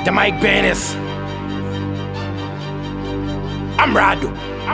The Mike Bennis. I'm Rado.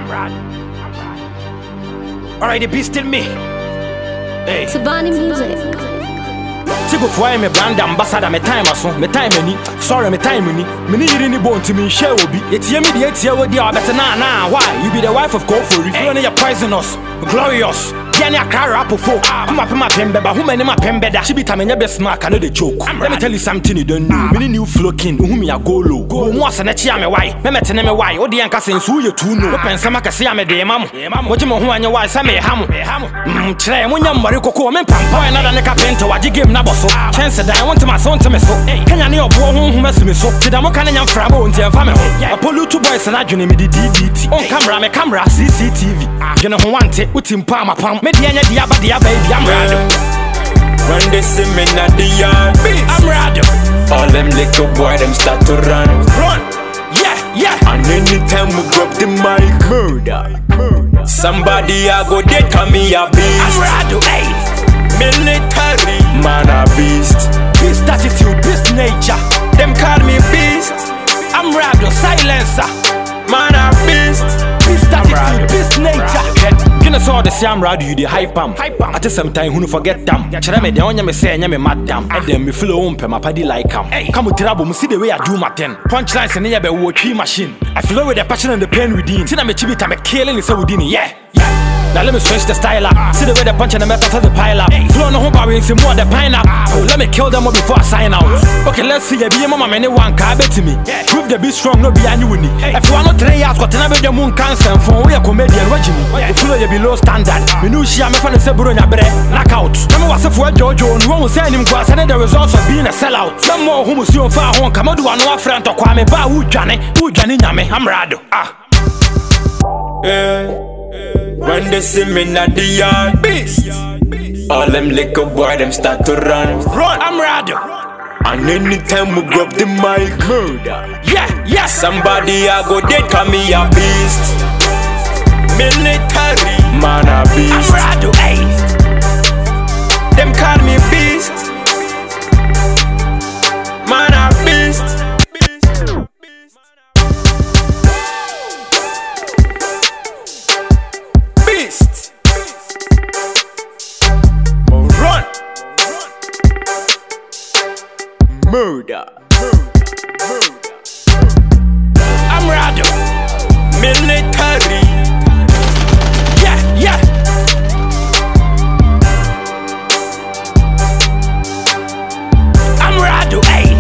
Alright, the beast in me. Hey. Tabani music. Tigo for me brand ambassador, me time aso, me time any. Sorry, me time any. Me need any bone to me share will be. It's me the 8 year with you better nah. Why? You be the wife of Kofor. If you you're poisonous, glorious. Yanni a car apple folk. I'm up in my pembe, but who many my pembe that she be time and best mark another joke. Let me tell you something you don't know. Many new flocking, whom you go low. Go once and a chia me why. Me met me why. Or the anchor since who you two know. Open some can see I'm a day, mam. What you who and your wife, some ham. Tray, when you're Mariko, men pampa, another neck painter, what you give Naboso. Chance that I want to my son to me so. Can you know who mess me so? Did I'm kind of frabo into your family. I pull you two boys and I join me the DDT. On camera, me camera, CCTV. You know who want it, with him palm upon me. Baby, I'm Rado. When they see me in the yard, I'm Rado. all them little boy them start to run. Yeah. And anytime we grab the mic, murder. Somebody I go they call me a beast. I'm Rado, hey. Military man a beast. Beast attitude, beast nature. Them call me beast. I'm Rado, silencer. Man a beast. Beast attitude, beast nature. Gonna saw the same Rado, you the hype am. At the same time, who forget them. Chere me the only me say, me madam. And then me flow on my paddy like him. Come with trouble, me see the way I do my ten. Punchlines and near be watch machine. I flow with the passion and the pain within. See, I'm a chibit, I'm a killing is within. Yeah. Now let me switch the style up. See the way the punch and the metal for the pile up. Flow no home power some more the pine up. Oh, let me kill them all before I sign out. Okay, let's see. Be a mama many one car bet to me. Prove the be strong, no be annually. If you are not 3 years, got another moon cancer for we are comedian watching me. If you are below standard, we know she am from the Seburonia bread. Knockout. Remember what's for Jojo and one was sending him glass and the results of being a sellout. Some more who see on far home come out to one friend to Kwame Ba who Johnny Yame. I'm Rado. When they see me in the yard, beast. All them little boy them start to run. I'm Rado. And anytime we grab the mic, murder. Yeah. Somebody I go they call me a beast. Military man a beast. I'm Rado, hey. Them call me beast. Man a beast. Beast. Run. Murder. I'm Rado. Military. Yeah. I'm Rado, hey.